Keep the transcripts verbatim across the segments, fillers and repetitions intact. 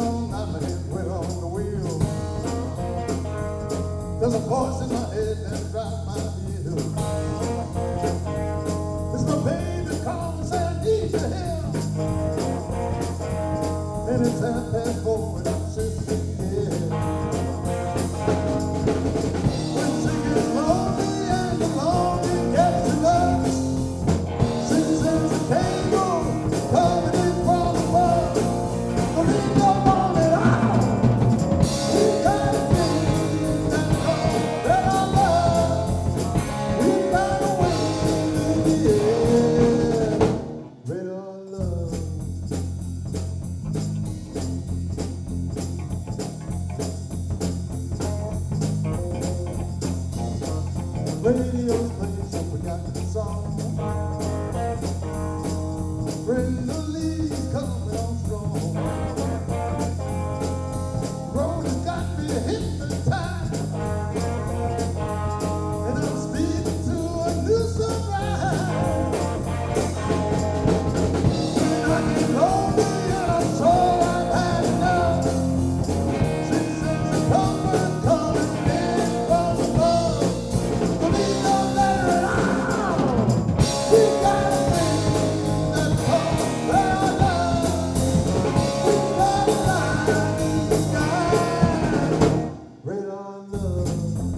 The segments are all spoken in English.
on, I'm a head went on the wheel. There's a voice in my head that drives my heel. It's my baby calling, say I need your help. And it's half past four and I'm sitting here. When she gets lonely and the lonely gets enough, she sends a cable coming in from above. But he don't want it all. He got a thing that comes that I love. He got a wind in the air. Red or love. Radio's playing some forgotten song. Brenda Lee's coming on strong. Road has got me hypnotized, and I'm speeding to a new sunrise. When I get lonely and I'm sure I've had enough, she sends a comfort coming in from above. But he don't let her out. He got a thing that comes that I love. We got a line in the sky. Red or love.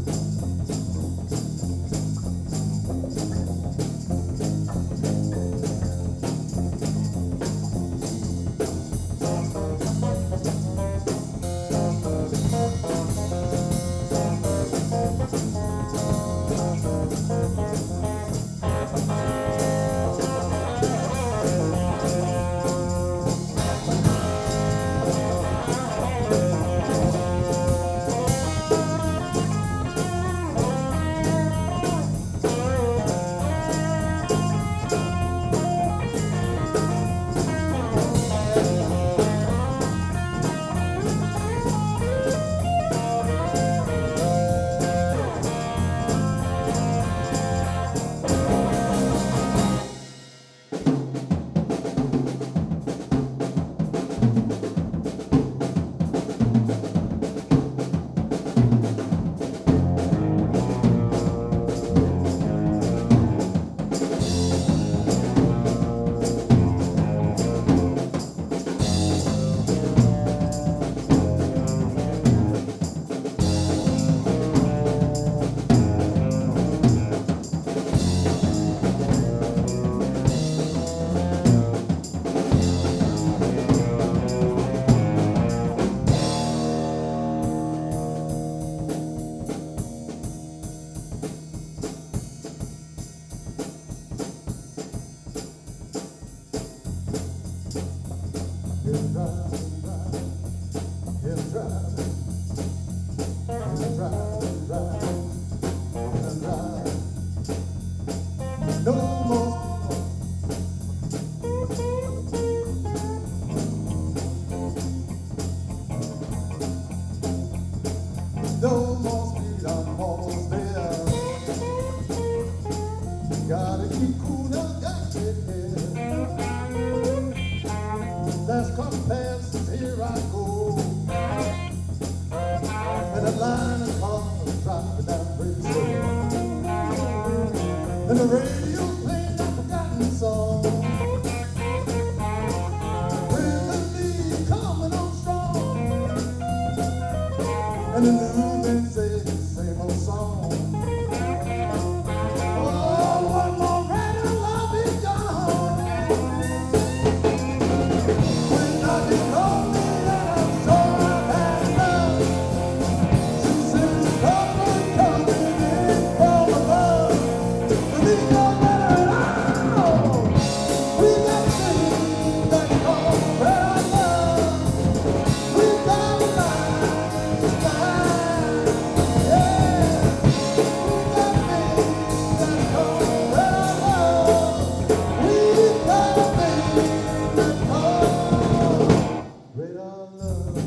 He'll drive, he'll drive, he'll drive, he'll drive, he'll drive. No more speed, no more speed, I'm almost there. Gotta keep cool now, got to get there. Last couple passes, here I go. And a line of cars driving down pretty slow. And the radio playing that forgotten song. Brenda Lee coming on strong. And the newsman says the same old song. Oh, one more red and I'll be gone. Red or love.